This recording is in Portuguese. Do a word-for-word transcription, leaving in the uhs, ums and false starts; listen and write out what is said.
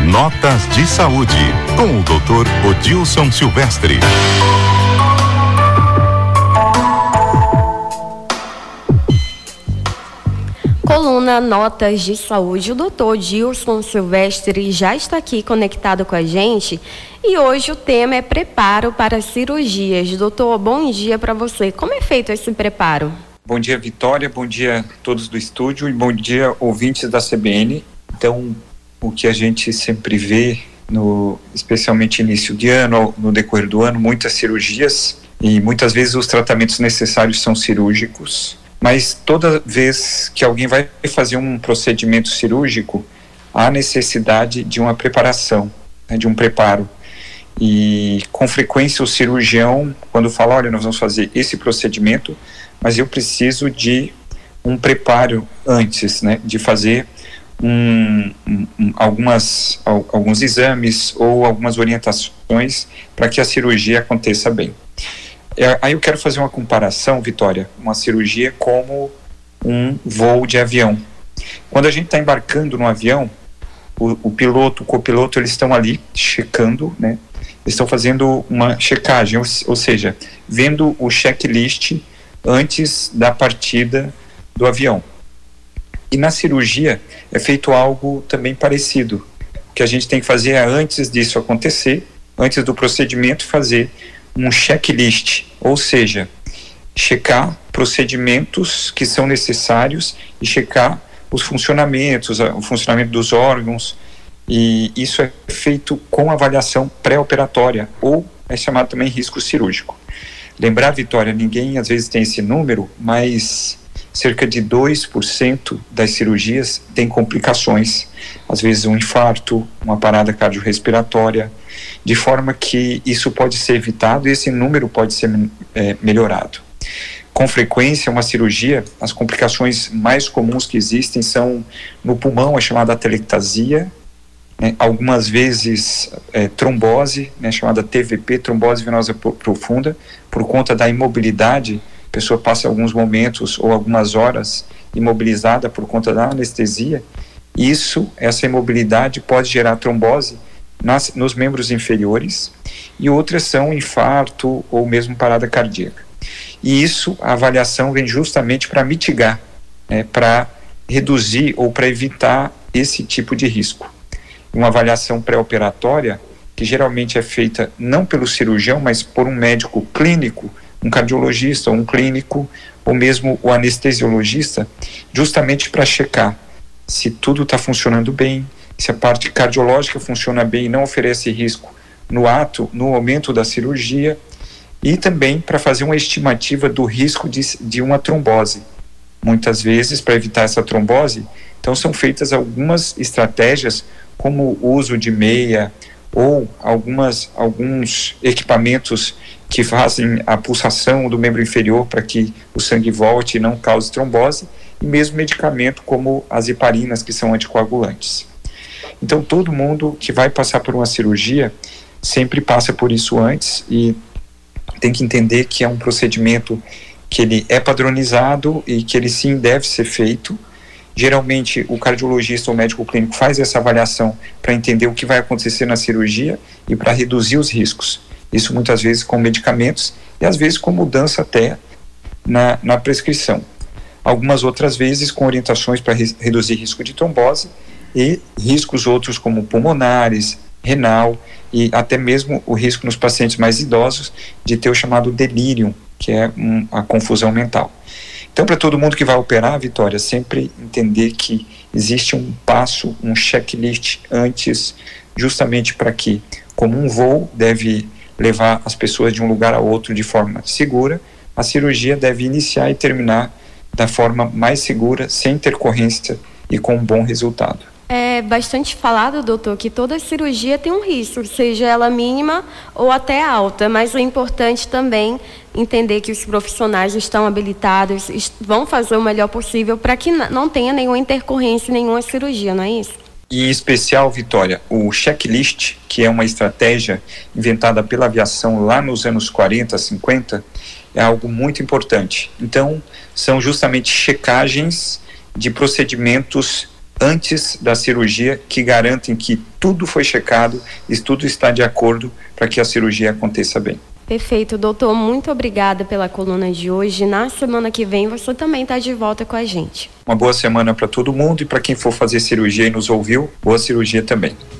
Notas de Saúde, com o doutor Odilson Silvestre. Coluna Notas de Saúde, o doutor Odilson Silvestre já está aqui conectado com a gente e hoje o tema é preparo para cirurgias. Doutor, bom dia para você. Como é feito esse preparo? Bom dia, Vitória, bom dia a todos do estúdio e bom dia, ouvintes da C B N. Então, o que a gente sempre vê, no, especialmente início de ano, no decorrer do ano, muitas cirurgias e muitas vezes os tratamentos necessários são cirúrgicos. Mas toda vez que alguém vai fazer um procedimento cirúrgico, há necessidade de uma preparação, né, de um preparo. E com frequência o cirurgião, quando fala, olha, nós vamos fazer esse procedimento, mas eu preciso de um preparo antes, né, de fazer um, um, algumas, alguns exames ou algumas orientações para que a cirurgia aconteça bem. É, aí eu quero fazer uma comparação, Vitória, uma cirurgia como um voo de avião. Quando a gente está embarcando no avião, o, o piloto, o copiloto, eles estão ali checando, né? Eles estão fazendo uma checagem, ou, ou seja, vendo o checklist antes da partida do avião. E na cirurgia é feito algo também parecido. O que a gente tem que fazer é, antes disso acontecer, antes do procedimento, fazer um checklist, ou seja, checar procedimentos que são necessários e checar os funcionamentos, o funcionamento dos órgãos, e isso é feito com avaliação pré-operatória, ou é chamado também risco cirúrgico. Lembrar, Vitória, ninguém às vezes tem esse número, mas cerca de dois por cento das cirurgias tem complicações, às vezes um infarto, uma parada cardiorrespiratória, de forma que isso pode ser evitado e esse número pode ser é, melhorado. Com frequência, uma cirurgia, as complicações mais comuns que existem são no pulmão, a chamada atelectasia, né, algumas vezes é, trombose, né, chamada T V P, trombose venosa profunda, por conta da imobilidade, a pessoa passa alguns momentos ou algumas horas imobilizada por conta da anestesia. Isso, essa imobilidade pode gerar trombose nas, nos membros inferiores, e outras são infarto ou mesmo parada cardíaca. E isso, a avaliação vem justamente para mitigar, né, para reduzir ou para evitar esse tipo de risco. Uma avaliação pré-operatória, que geralmente é feita não pelo cirurgião, mas por um médico clínico, um cardiologista, um clínico, ou mesmo o anestesiologista, justamente para checar se tudo está funcionando bem, se a parte cardiológica funciona bem e não oferece risco no ato, no momento da cirurgia, e também para fazer uma estimativa do risco de, de uma trombose. Muitas vezes, para evitar essa trombose, então são feitas algumas estratégias, como o uso de meia, ou algumas, alguns equipamentos que fazem a pulsação do membro inferior para que o sangue volte e não cause trombose, e mesmo medicamento como as heparinas, que são anticoagulantes. Então, todo mundo que vai passar por uma cirurgia sempre passa por isso antes e tem que entender que é um procedimento que ele é padronizado e que ele sim deve ser feito. Geralmente, o cardiologista ou médico clínico faz essa avaliação para entender o que vai acontecer na cirurgia e para reduzir os riscos. Isso muitas vezes com medicamentos e às vezes com mudança até na, na prescrição. Algumas outras vezes com orientações para re- reduzir risco de trombose e riscos outros como pulmonares, renal e até mesmo o risco nos pacientes mais idosos de ter o chamado delírio, que é um, a confusão mental. Então, para todo mundo que vai operar, Vitória, sempre entender que existe um passo, um checklist antes, justamente para que, como um voo deve levar as pessoas de um lugar a outro de forma segura, a cirurgia deve iniciar e terminar da forma mais segura, sem intercorrência e com um bom resultado. É bastante falado, doutor, que toda cirurgia tem um risco, seja ela mínima ou até alta, mas o importante também entender que os profissionais estão habilitados, vão fazer o melhor possível para que não tenha nenhuma intercorrência, nenhuma cirurgia, não é isso? E em especial, Vitória, o checklist, que é uma estratégia inventada pela aviação lá nos anos quarenta, cinquenta, é algo muito importante. Então, são justamente checagens de procedimentos antes da cirurgia que garantem que tudo foi checado e tudo está de acordo para que a cirurgia aconteça bem. Perfeito, doutor. Muito obrigada pela coluna de hoje. Na semana que vem você também está de volta com a gente. Uma boa semana para todo mundo e para quem for fazer cirurgia e nos ouviu, boa cirurgia também.